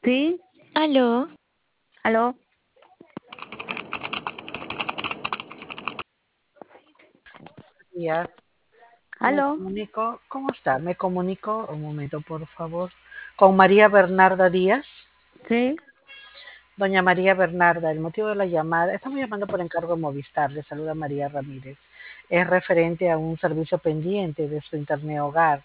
Sí, Aló, aló, Días. Me aló, comunico, ¿cómo está? Me comunico, un momento por favor, con María Bernarda Díaz. sí, Doña María Bernarda, el motivo de la llamada, estamos llamando por encargo de Movistar, le saluda María Ramírez. Es referente a un servicio pendiente de su internet hogar.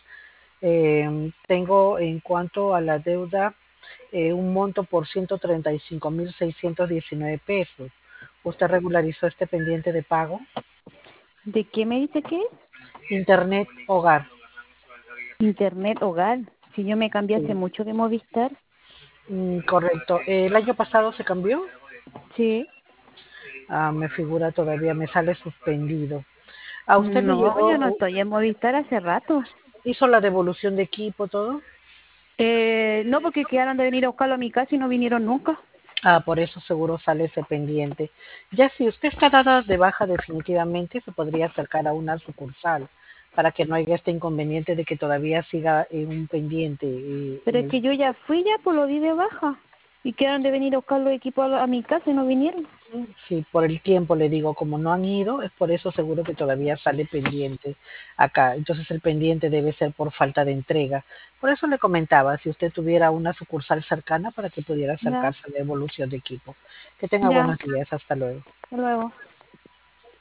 Tengo en cuanto a la deuda un monto por 135.619 pesos. ¿Usted regularizó este pendiente de pago? ¿de qué me dice que es? Internet hogar. Internet hogar. Si yo me cambié hace Sí. mucho de Movistar. Correcto. ¿El año pasado se cambió? Sí, Me figura todavía, me sale suspendido. ¿A usted le no, yo no llegó, estoy en Movistar hace rato. hizo la devolución de equipo, todo? No, porque quedaron de venir a buscarlo a mi casa y no vinieron nunca. Por eso seguro sale ese pendiente. Ya si usted está dada de baja definitivamente, se podría acercar a una sucursal para que no haya este inconveniente de que todavía siga en un pendiente. Pero es que yo ya fui, ya pues lo di de baja. Y quedaron de venir a buscar los equipos a mi casa y no vinieron. Sí, por el tiempo le digo, como no han ido, es por eso seguro que todavía sale pendiente acá. Entonces el pendiente debe ser por falta de entrega. Por eso le comentaba, si usted tuviera una sucursal cercana para que pudiera Ya, acercarse a la evolución de equipo. Que tenga ya, buenos días, hasta luego. hasta luego.